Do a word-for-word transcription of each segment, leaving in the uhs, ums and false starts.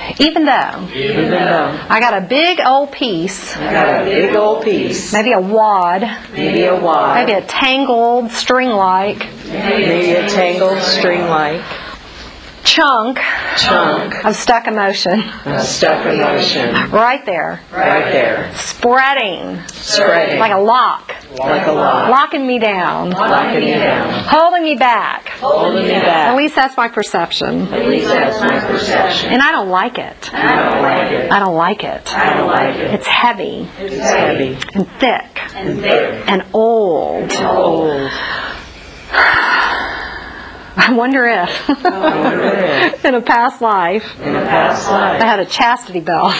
Even though, even though I got a big old piece, I got a big old piece, maybe a wad, maybe a wad, maybe a tangled string-like, maybe a tangled string-like chunk, chunk of stuck emotion, of stuck emotion, right there, right there, spreading, spreading like a lock, like a lock, locking me down, locking me down, holding me back. holding me back. At least that's my perception. At least that's my perception. And I don't like it. I don't like it. I don't like it. I don't like it. It's heavy It's heavy and thick and thick and old. and old. I wonder if, I wonder if in a past life, in a past life I had a chastity belt.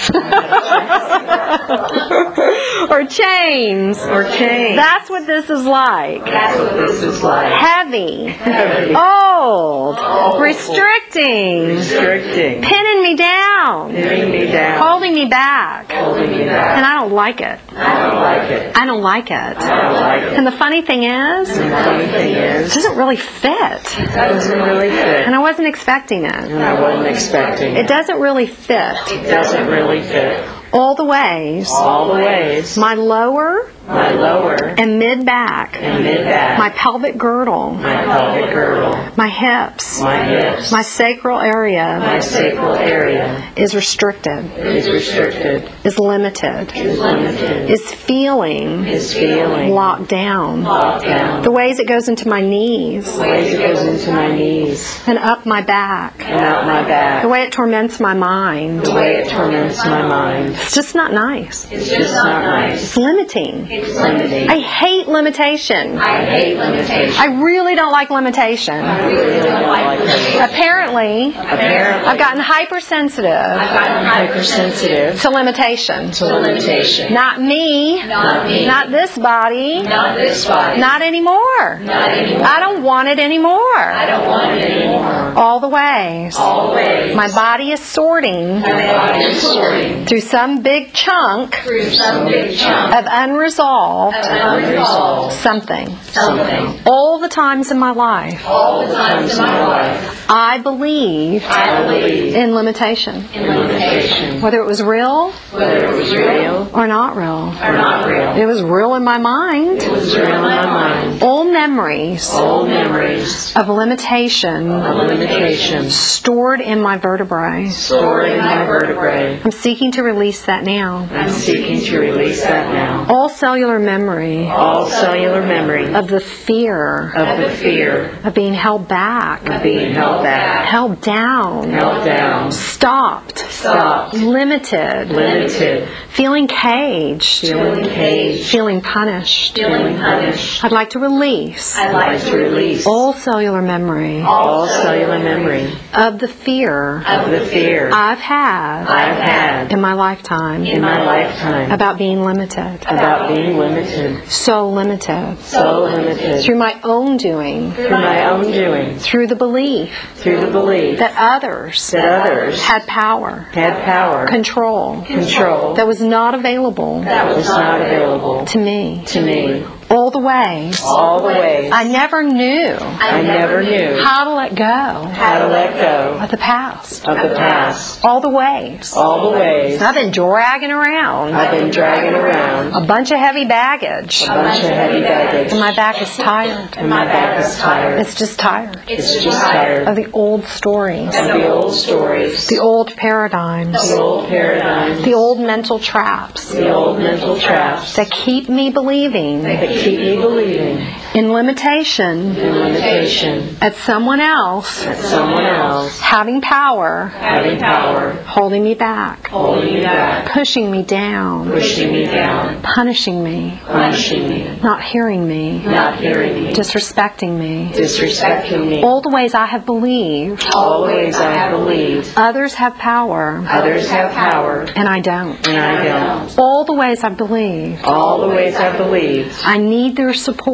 Or chains. or chains. That's what this is like. That's what this is like. Heavy. Heavy. Old. Old. Restricting. Restricting. Pinning me down. Pinning me down. Holding me back. Holding me back. And I don't like it. I don't like it. I don't like it. I don't like it. And the funny thing is, And the funny thing it is, doesn't really fit. it doesn't really fit. And I wasn't expecting it. And I wasn't expecting It it. doesn't really fit. It doesn't really fit. All the ways, All the ways, my lower my lower and mid back, and mid back, my pelvic girdle, my pelvic girdle, my hips, my hips, my sacral my area sacral area is restricted, is restricted, is limited, is limited, is feeling is feeling locked down. locked down. The ways it goes into my knees The ways it goes into my knees and up my back. and out my The back. way it torments my mind. The way it torments my mind. It's just not nice. It's just not nice. It's limiting. It's limiting. I hate limitation. I hate limitation. I really don't like limitation. I really don't like limitation. Apparently, Apparently, I've gotten hypersensitive I've gotten hypersensitive to limitation. to limitation. Not me. Not me. Not this body. Not this body. Not anymore. Not anymore. I don't want it anymore. I don't want it anymore. All the ways. Always. My body is sorting My body is sorting through some big chunk through some big chunk of unresolved of unresolved something. something. All the times in my life, All the times in my life, I believed I believed in limitation. in limitation. Whether it was real Whether it was real or not real. or not real. It was real in my mind. It was real in my mind. Old memories Old memories of limitation of limitation stored in my vertebrae. stored in my vertebrae. I'm seeking to release that now. I'm seeking to release that now. All cellular memory All cellular memory of the fear of the fear of being held back, of being held back, held down, held down, stopped, stopped, limited, limited, feeling caged, feeling caged, feeling punished. feeling punished. I'd like to release I'd like to release all cellular memory all cellular memory of the fear of the fear I've had I've had in my lifetime in my lifetime about being limited, about being limited, so limited, so limited, through my own doing, through my own doing, through the belief through the belief that others that others had power, had power, control, control that was not available that was not available to me. to me. All the ways All the ways I never knew I never knew how to let go how to let go of the past. of the past. All the ways All the ways I've been dragging around I've been dragging around a bunch of heavy baggage, a bunch of heavy baggage, and my back is tired. and my back is tired. It's just tired It's just tired of the old stories, of the old stories, the old paradigms, the old paradigms, the old mental traps the old mental traps that keep me believing that keep me believing in limitation in limitation at someone else that someone else having power, having power, holding me back, holding me back, pushing me down, pushing me down, punishing me, punishing me, not hearing me, not hearing me, disrespecting me. disrespecting me. All the ways I have believed All the ways I have believed others have power others have power and I don't. and I don't. All the ways I believed All the ways I believed I need their support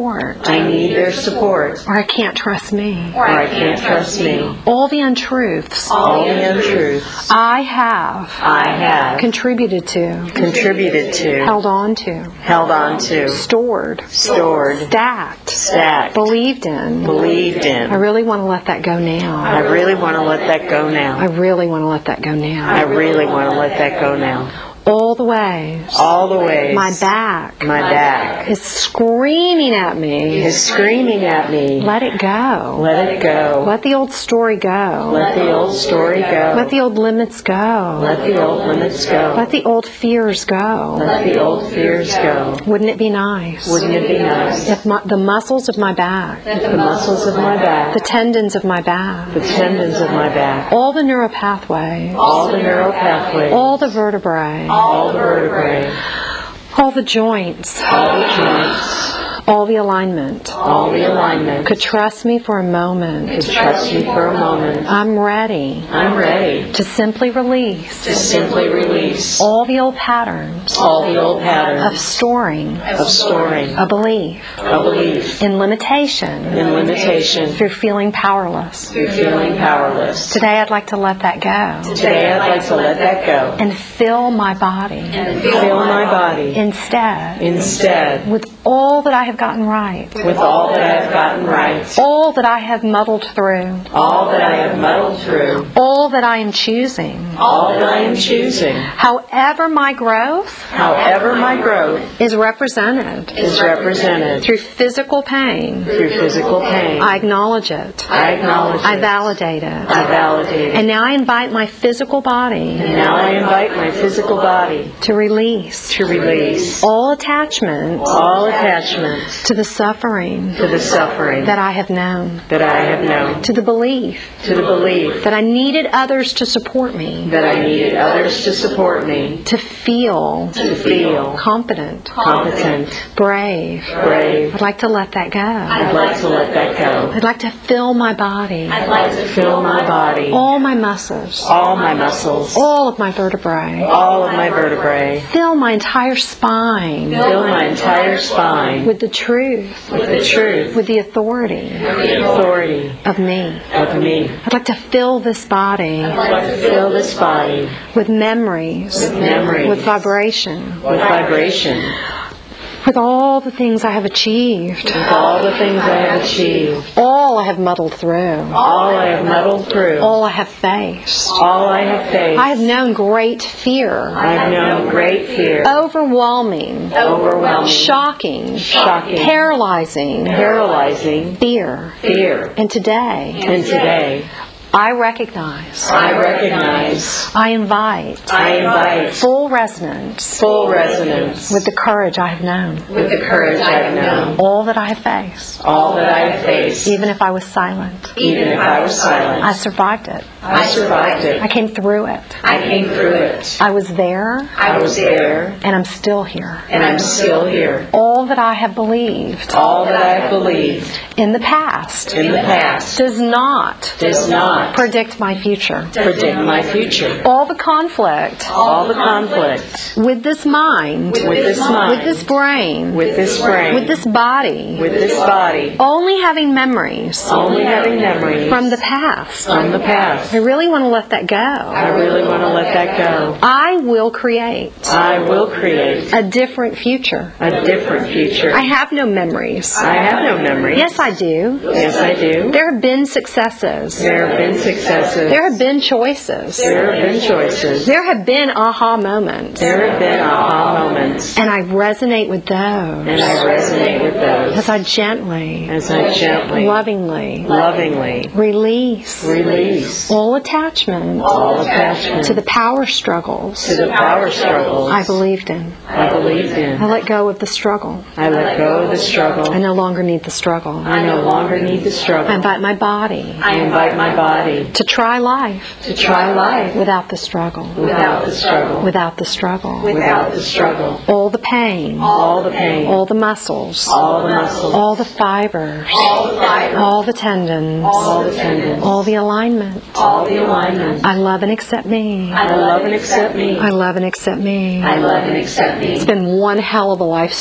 I need their support, or I can't trust me. or I can't trust me. All the untruths All the untruths I have I have contributed to, contributed to, held on to, held on to, stored, stored, stacked, stacked, believed in. believed I in. really want to let that go I now. really want to let that go I now. really want to let that go I now. really want to let that go now. All the ways All the ways my back my back is screaming at me. is screaming at me. Let it go. Let it go. Let the old story go. Let the old story go. Let the old limits go. Let the old limits go. Let the old fears go. Let the old fears go. Wouldn't it be nice Wouldn't it be nice if my, the muscles of my back, if the muscles of my back, the tendons of my back, the tendons of my back, all the neural pathways, all the neural pathways, all the vertebrae, all the vertebrae, all the joints, all the joints, all the alignment, all the alignment, could trust me for a moment. could trust me for a moment. I'm ready I'm ready to simply release to simply release all the old patterns all the old of patterns storing of storing a belief a belief in limitation in limitation through feeling powerless. through feeling powerless. Today I'd like to let that go Today I'd like to let that go and fill my body and fill my body instead instead with all that I have gotten right, with all that I have gotten right, all that I have muddled through, all that I have muddled through, all that I am choosing. all that I am choosing. However my growth However my growth is represented is represented through physical pain, through physical pain, I acknowledge it. I acknowledge I it. validate it. I validate it. And now I invite my physical body And now I invite my physical body to release to release all attachment all attachments to the suffering to the suffering that I have known, that I have known, to the belief to the belief that I needed others to support me, that I needed others to support me, to feel to feel competent, competent, brave. brave. I'd like to let that go. I'd like to let that go. I'd like to fill my body, I'd like to fill my body, all my muscles, all my muscles, all of my vertebrae, all of my vertebrae, fill my entire spine fill my entire spine with the truth, with the truth, with the authority the authority of me. of me. I'd like to fill this body I'd like to fill this body with memories, with memories, with vibration, with vibration, with all the things I have achieved, with all the things I have achieved, all I have muddled through, all I have muddled through, all I have faced. all I have faced. I have known great fear, I have known great fear, overwhelming, overwhelming, shocking, shocking, paralyzing paralyzing fear. fear. And today, And today, I recognize, I recognize, I invite I invite full resonance full resonance with the courage I have known, with the courage I have known, all that I have faced, all that I have faced, even if I was silent. even if I was silent. I survived it. I survived I it. came through it. I came through it. I was there, I was there, and I'm still here. and I'm still here. All that I have believed All that I have believed in the past in the past does not does not predict my future. predict my future. All the conflict All the conflict with this mind, with this mind, with this brain, with this brain, with this body, with this body, only having memories only having memories from the past. from the past. I really want to let that go. I really want to let that go. I will create I will create a different future. a different future. I have no memories. I have no memories. Yes, I do. Yes, I do. There have been successes. There have been successes. There have been choices. There have been choices. There have been aha moments. There have been aha moments. And I resonate with And those I resonate with those as I gently, as I gently, lovingly lovingly release release all attachment all attachment to the power struggles to the power struggles I believed in. I believed in. I let go of the struggle. I let go of the struggle. I no longer need the struggle. I no longer need the I struggle. invite my body I invite my body to try life to try life without the struggle. without the struggle. Without the struggle. Without the struggle. All the pain. All the pain. All the muscles. All the muscles. All the fibers. All the fibers. All the tendons. All the tendons. All the alignment. All the alignment. I love and accept me. I love and accept me. I love and accept me. I love and accept me. It's been one hell of a life story.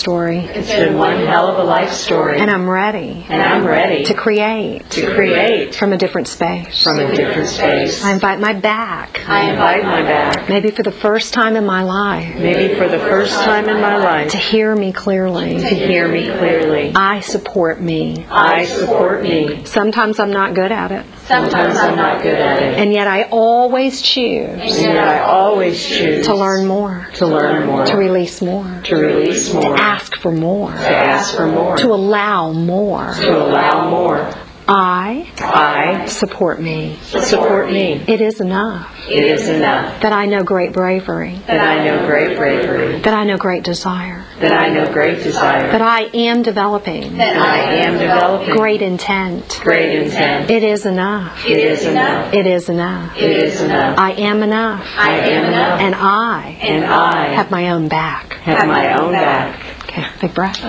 It's been one hell of a life story. And I'm ready. And I'm ready to create. To create from a different space. From a different space. I invite my back. I invite my back. Maybe for the first time in my life. Maybe for the first time in my life. To hear me clearly. To hear me clearly. I support me. I support me. Sometimes I'm not good at it. Sometimes I'm not good at it. And yet I always choose. And yet I always choose. To learn more. To learn more. To release more. To release more. To ask for more. To ask for more. To allow more. To allow more. I, I support me. Support me. It is enough. It is enough. That I know great bravery. That I know great bravery. That I know great desire. That I know great desire. That I am developing. That I am developing. Great intent. Great intent. It is enough. It is enough. It is enough. It is enough. I am enough. I am enough. And I. And I. Have my own back. Have my own back. Okay, big breath.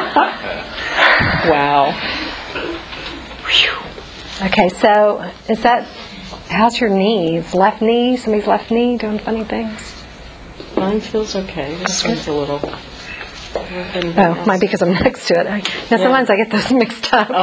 Wow. Okay, so is that, how's your knees? Left knee? Somebody's left knee doing funny things? Mine feels okay. This one's a little... Oh, might be because I'm next to it. I, now, sometimes I get those mixed up.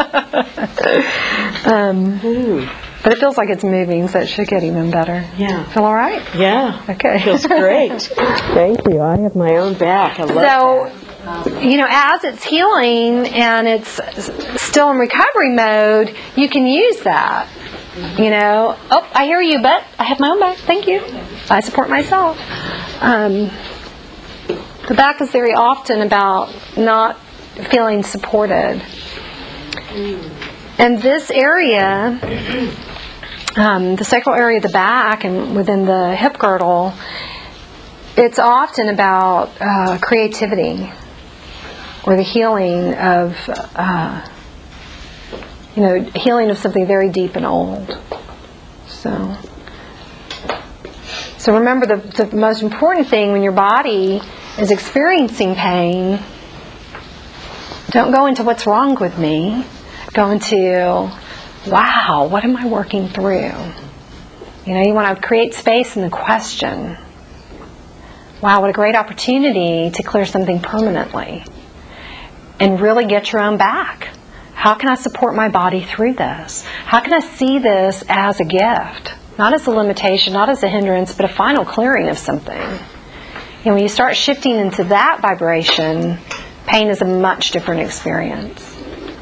Oh. um, but it feels like it's moving, so it should get even better. Yeah. Feel all right? Yeah. Okay. Feels great. Thank you. I have my own back. I love so, that. You know, as it's healing and it's still in recovery mode, you can use that. You know, oh, I hear you, but I have my own back. Thank you. I support myself. Um, the back is very often about not feeling supported. And this area, um, the sacral area of the back and within the hip girdle, it's often about uh, creativity. Or the healing of, uh, you know, healing of something very deep and old. So, so remember the, the most important thing when your body is experiencing pain, don't go into what's wrong with me. Go into, wow, what am I working through? You know, you want to create space in the question. Wow, what a great opportunity to clear something permanently. And really get your own back. How can I support my body through this? How can I see this as a gift? Not as a limitation, not as a hindrance, but a final clearing of something. And when you start shifting into that vibration, pain is a much different experience.